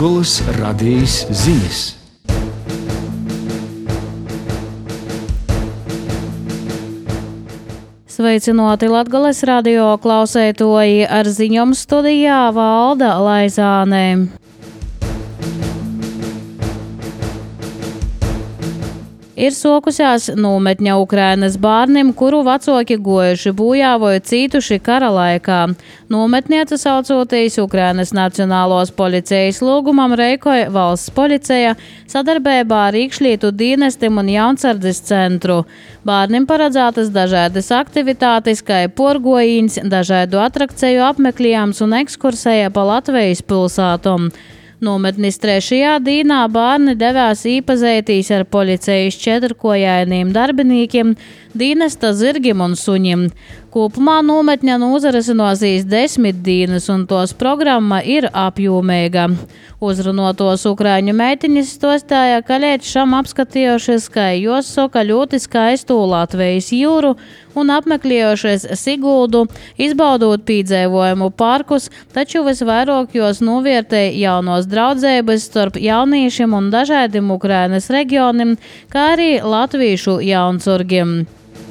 Latgolas radījis ziņas. Sveicināti Latgolas radio klausētoji, ar ziņām studijā Valda Laizāne. Ir sokusies nometņa Ukrainas bērniem, kuru vecāki gojuši bojā vai cītuši kara laikā. Nometniece saucoties Ukrainas Nacionālos policijas lūgumam rīkoja valsts policija sadarbībā ar Iekšlietu dienestiem un Jaunsardzes centru. Bērniem paredzētas dažādas aktivitātes, kā porgojiņas, dažādu atrakciju apmeklējums un ekskursija pa Latvijas pilsātom. Nometnis 3. dienā bērni devās īpazētīs ar policijas četrkojainiem darbiniekiem, dienesta zirgiem un suņiem. Kopumā nometņa nozarasinosies 10 dienas, un tos programma ir apjomīga. Uzrunotos ukraiņu meitiņas stostāja, ka līdz šam apskatījušies, ka jos soka ļoti skaistu Latvijas jūru un apmeklējušies Siguldu, izbaudot pīdzēvojumu parkus, taču visvairāk jos novērtēja jaunos draudzības starp jauniešiem un dažādiem Ukrainas reģioniem, kā arī latviešu jaunsurgiem.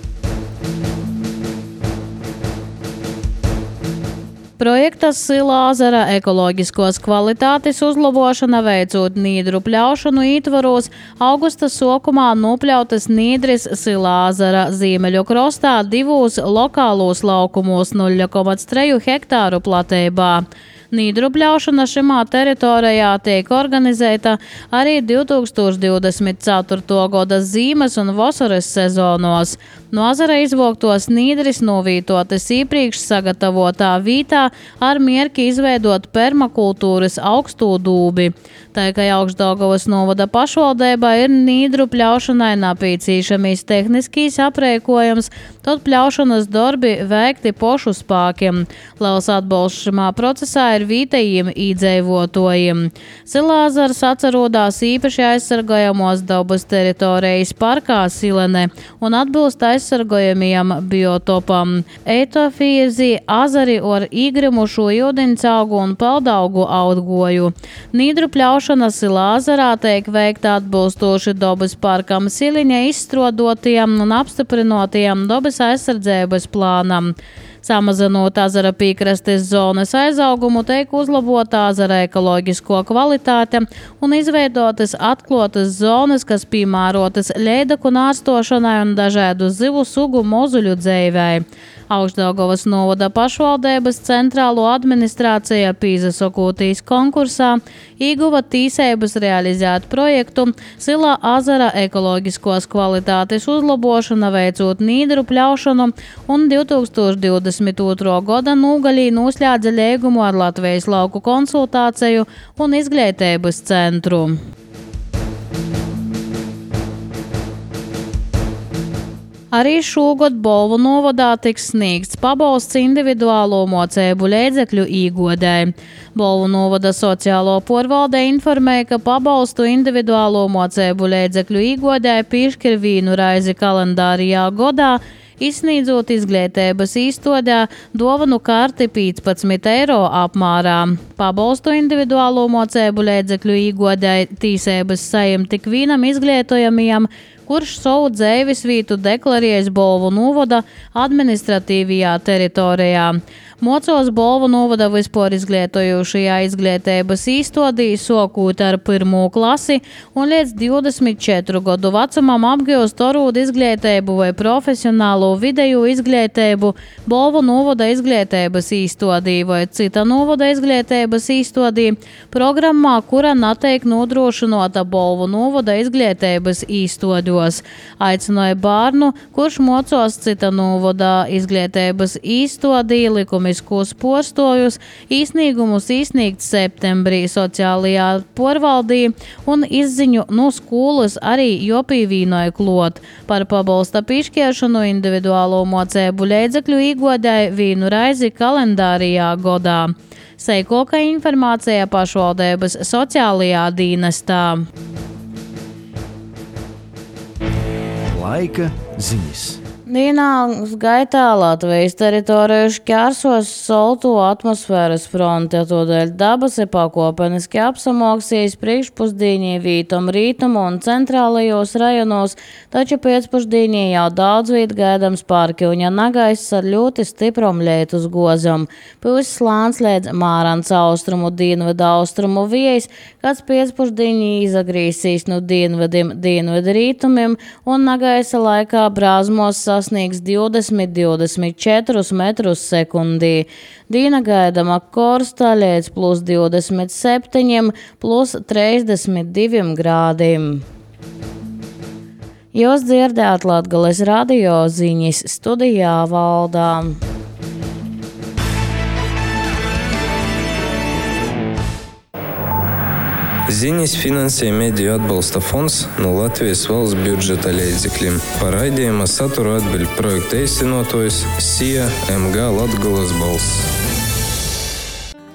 Projekta Sila ezera ekoloģiskos kvalitātes uzlabošana veicot nīdru pļaušanu ietvaros augusta sokumā nopļautas nīdris Sila ezera ziemeļu krostā 2 lokālos laukumos 0,3 hektāru platībā. Nīdru pļaušana šimā teritorijā tiek organizēta arī 2024. gada zīmes un vasaras sezonos. No ezera izvoktos nīdris novītotas iepriekš sagatavotā vītā ar mierki izveidot permakultūras augstū dūbi. Tā kā Augšdaugavas novada pašvaldībā ir nīdru pļaušanai napīcīšamies tehniskīs aprēkojums, tad pļaušanas darbi veikti pošu spākiem. Liels atbalsts šimā procesā ir vītējiem īdzeivotojiem. Sila ezers atcerodās īpaši aizsargājamos dabas teritorijas parkā Silene un atbilst aizsargājamajam biotopam. Eitofīzi ezeri ar īgrimušu ūdeņaugu un peldaugu audgoju. Nīdru pļaušana Sila ezerā tiek veikta atbilstoši dabas parkam Siliņa izstrādātajam un apstiprinātajam dabas aizsardzības plānam. Samazinot ezera piekrastes zonas aizaugumu, tiek uzlabota ezera ekoloģisko kvalitāte un izveidotas atklātas zonas, kas piemērotas ļeidaku nārstošanai un dažādu zivu sugu mozuļu dzīvei. Augšdaugavas novada pašvaldības centrālo administrācija pīzasokūtīs konkursā ieguva tīsības realizēt projektu Sila ezera ekoloģiskos kvalitātes uzlabošana veicot nīdru pļaušanu un 2022. gada nūgalī noslēdza līgumu ar Latvijas lauku konsultāciju un izglītības centru. Arī šogad Bolvu novadā tiks sniegts pabalsts individuālo mocēbu līdzekļu īgodē. Bolvu novada sociālo porvalde informēja, ka pabalstu individuālo mocēbu līdzekļu īgodē piešķir vīnu raizi kalendārijā godā, izsniedzot izglītības īstodā dovanu karti 15 eiro apmērā. Pabalstu individuālo mocēbu līdzekļu īgodē tīsības sajam tik vienam izglītojamajam, kurš savu dzīvesvietu deklarējas Bolvu novada administratīvajā teritorijā. Mocos Bolvu novada vispār izglītojošajā izglītības īstodī, sokūt ar 1. klasi un līdz 24 gadu vecumam apgūst orūdu izglītību vai profesionālo vidēju izglītību Bolvu novada izglītības īstodī vai cita novada izglītības īstodī programmā, kura netiek nodrošinota Bolvu novada izglītības īstodos. Aicināja bērnu, kurš mocos cita novada izglītības īstodī likumiskos postojus, īsnīgumus izsniegt septembrī sociālajā porvaldī un izziņu no skolas arī jopīvīnoja klot. Par pabalsta pišķiešanu individuālo mocēbu līdzekļu īgodēja vīnu raizi kalendārijā godā. Seikoka informācija pašvaldības sociālajā dienestā. Laika ziņas. Dienas gaitā Latvijas teritoriju šķērsos solto atmosfēras fronte, tādēļ dabas ir pakopeniski apsamoksījis priekšpusdīnī vītam rītumu un centrālajos rajonos, taču pēcpusdīnī jau daudz vīt gaidams pārkiuņa nagaiss ar ļoti stiprom leitus gozam. Puses slāns liedz Mārans austrumu dienvedu austrumu viejas, kāds pēcpusdīnī izagrīsīs no dienvedim dienvedu rītumiem un nagaisa laikā Brāzmos sasniegs 20–24 metrus sekundī. Dīna gaidama Korstā līdz +27, +32 grādiem. Jūs dzirdējāt Latgales radio ziņas, studijā Valdā. Ziņas finansē Mediju atbalsta fonds no Latvijas valsts budžeta līdzekļiem. Par raidījuma saturu atbild projekta īstenotājs SIA MG Latgales balss.